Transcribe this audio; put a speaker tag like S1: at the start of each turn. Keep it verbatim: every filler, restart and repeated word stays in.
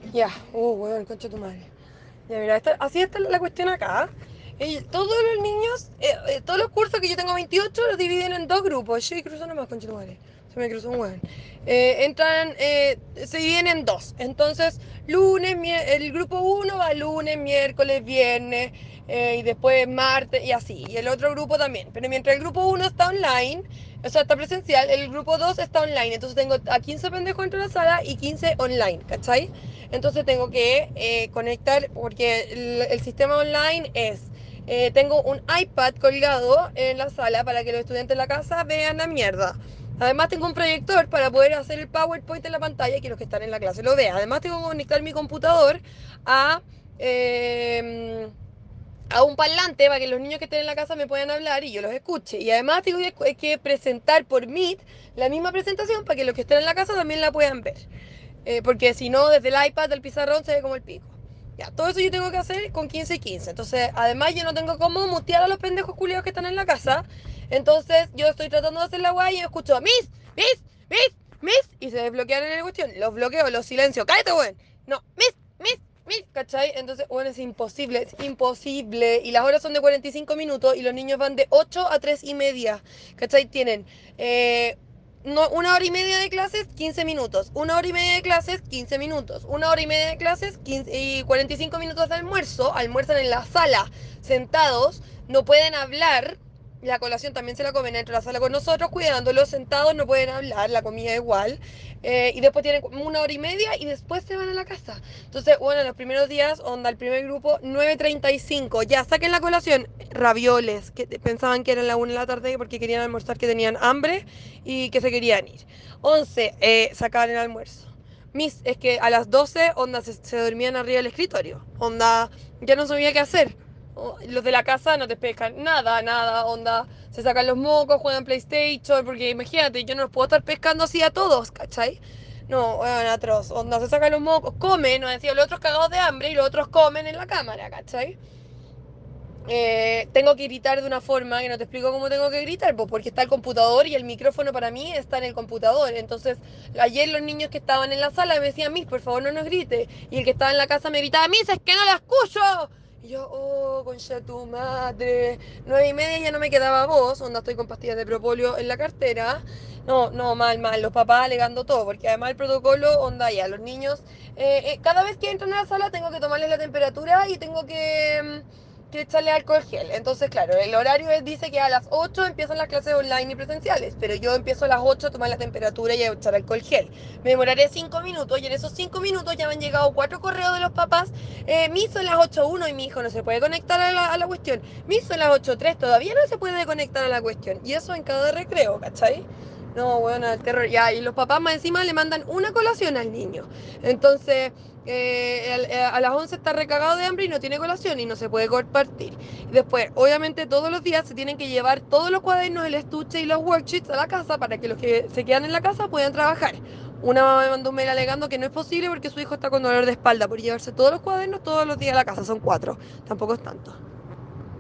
S1: Ya, uh, weón, concha tu madre. Ya, mira, esta- así está la cuestión acá. Eh, todos los niños, eh, eh, todos los cursos que yo tengo veintiocho los dividen en dos grupos. Yo y cruzo nomás, concha tu madre. Se me cruzó un weón. Eh, entran, eh, se dividen en dos. Entonces, lunes, mier- el grupo uno va lunes, miércoles, viernes, eh, y después martes y así. Y el otro grupo también. Pero mientras el grupo uno está online, o sea, está presencial, el grupo dos está online. Entonces tengo a quince pendejos dentro de la sala y quince online, ¿cachai? Entonces tengo que eh, conectar, porque el, el sistema online es, eh, tengo un iPad colgado en la sala para que los estudiantes de la casa vean la mierda. Además tengo un proyector para poder hacer el PowerPoint en la pantalla y que los que están en la clase lo vean. Además tengo que conectar mi computador a... eh, a un parlante para que los niños que estén en la casa me puedan hablar y yo los escuche. Y además tengo que, que presentar por Meet la misma presentación para que los que estén en la casa también la puedan ver. Eh, porque si no, desde el iPad del pizarrón se ve como el pico. Ya, todo eso yo tengo que hacer con quince y quince. Entonces, además yo no tengo cómo mutear a los pendejos culiados que están en la casa. Entonces, yo estoy tratando de hacer la guay y yo escucho Miss, Miss, Miss, Miss. Y se desbloquean en la cuestión. Los bloqueo, los silencio. ¡Cállate, weón! No, Miss, Miss, Miss. ¿Cachai? Entonces, bueno, es imposible, es imposible. Y las horas son de cuarenta y cinco minutos y los niños van de ocho a tres y media. ¿Cachai? Tienen eh, no, una hora y media de clases, quince minutos. Una hora y media de clases, quince minutos. Una hora y media de clases, quince, y cuarenta y cinco minutos de almuerzo. Almuerzan en la sala, sentados. No pueden hablar. La colación también se la comen dentro de la sala con nosotros, cuidándolos sentados, no pueden hablar, la comida igual. Eh, y después tienen una hora y media y después se van a la casa. Entonces, bueno, los primeros días, onda, el primer grupo, nueve treinta y cinco. Ya, saquen la colación. Ravioles, que pensaban que eran la una de la tarde porque querían almorzar, que tenían hambre y que se querían ir. Once, eh, sacaban el almuerzo. Mis, es que a las doce, onda, se, se dormían arriba del escritorio. Onda, ya no sabía qué hacer. O- Los de la casa no te pescan nada, nada, onda. Se sacan los mocos, juegan PlayStation, porque imagínate, yo no los puedo estar pescando así a todos, ¿cachai? No, bueno, atroz. Onda, se sacan los mocos, comen, no decía, los otros cagados de hambre y los otros comen en la cámara, ¿cachai? Eh, tengo que gritar de una forma que no te explico cómo tengo que gritar, pues porque está el computador y el micrófono para mí está en el computador. Entonces, ayer los niños que estaban en la sala me decían, Miss, por favor no nos grite. Y el que estaba en la casa me gritaba, Miss, es que no la escucho. Y yo, oh, concha tu madre. Nueve y media ya no me quedaba voz, onda estoy con pastillas de propóleo en la cartera. No, no, mal, mal, los papás alegando todo, porque además el protocolo, onda ya, los niños, eh, eh, cada vez que entran a la sala tengo que tomarles la temperatura y tengo que... mm, que echarle alcohol gel. Entonces, claro, el horario es- dice que a las ocho empiezan las clases online y presenciales, pero yo empiezo a las ocho a tomar la temperatura y a echar alcohol gel. Me demoraré cinco minutos y en esos cinco minutos ya me han llegado cuatro correos de los papás. Eh, mi son las ocho uno y mi hijo no se puede conectar a la, a la cuestión. Mi son las ocho tres, todavía no se puede conectar a la cuestión. Y eso en cada recreo, ¿cachai? No, bueno, el terror. Ya, y los papás más encima le mandan una colación al niño. Entonces, eh, eh, a las once está recagado de hambre y no tiene colación y no se puede compartir. Y después, obviamente, todos los días se tienen que llevar todos los cuadernos, el estuche y los worksheets a la casa para que los que se quedan en la casa puedan trabajar. Una mamá me mandó un mail alegando que no es posible porque su hijo está con dolor de espalda por llevarse todos los cuadernos todos los días a la casa. Son cuatro. Tampoco es tanto.